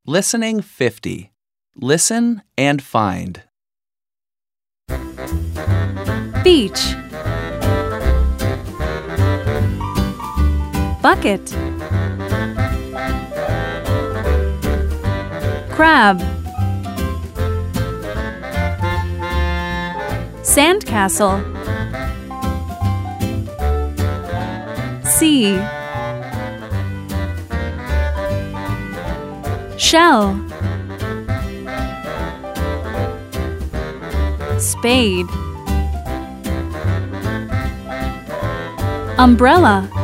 Listening 50. Listen and find. Beach. Bucket. Crab. Sandcastle. Sea. Shell. Spade. Umbrella.